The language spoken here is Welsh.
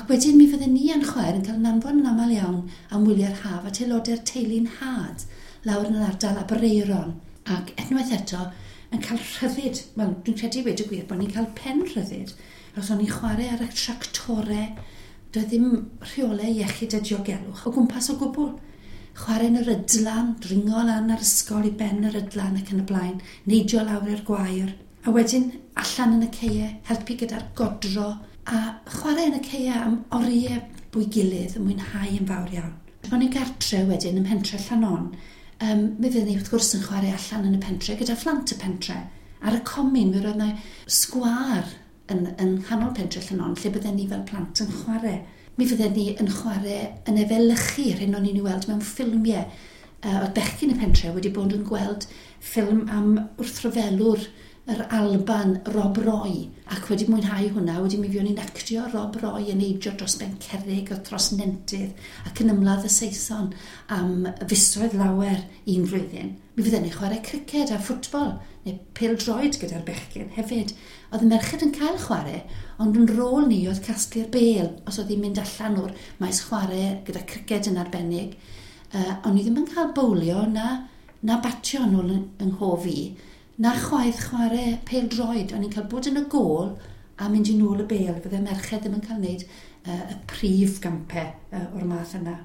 Ac wedyn mi fydden ni yn chwaer yn cael yn anfon yn aml iawn am wyliau'r haf at aelodau'r teulu'n had lawr yn yr ardal Aberaeron. Ac unwaith eto yn cael rhyddid. Wel, dwi'n credu wedi gwir bod ni'n cael pen rhyddid. Os o'n i'n chwarae ar y tractorau, doedd ddim rheolau iechyd a diogelwch o gwmpas o gwbl. Chwarae yn yr ydlan, dringo lan ar ysgol i ben yr ydlan ac yn y blaen, neidio lawr i'r gwair. A wedyn allan yn y ceie, helpu gyda'r godro, a chwarae yn y ceie am oriau bwy gilydd yn mwynhau yn fawr iawn. O'n i'n gartre wedyn ym Pentre Llanon. Mi fyddwn ni wrth gwrs yn chwarae allan yn y pentre gyda phlant y pentre. Ar y comin, mi roedd yna sgwâr yn nghanol Pentre Llanon, lle bydden ni fel plant yn chwarae. Mi fydden ni yn chwarae yn efelychu rhywun o'n i'n weld mewn ffilmiau. Oedd bechgyn y pentre wedi bod yn gweld ffilm am wrthryfelwr yr Alban Rob Roy, ac wedi mwynhau hwnna, wedi mi fiwn i'n actio Rob Roy yn eidio dros ben cerrig o dros nentydd ac yn ymladd y Saeson am fisoedd lawer un flwyddyn. Mi fydden ni chwarae criced a ffwtbol neu pêl-droed gyda'r bechgyn hefyd. Oedd y merched yn cael chwarae, ond yn rôl ni oedd casglu'r bêl os oedd hi'n mynd allan o'r maes chwarae gyda criced yn arbennig. Ond ni ddim yn cael bowlio na batio yn ôl yng nghof i, na chwaith chwarae pêl-droed. O'n i'n cael bod yn y gôl a mynd i nôl y bêl. Fydde merched ddim yn cael wneud y prif gampau o'r math yna.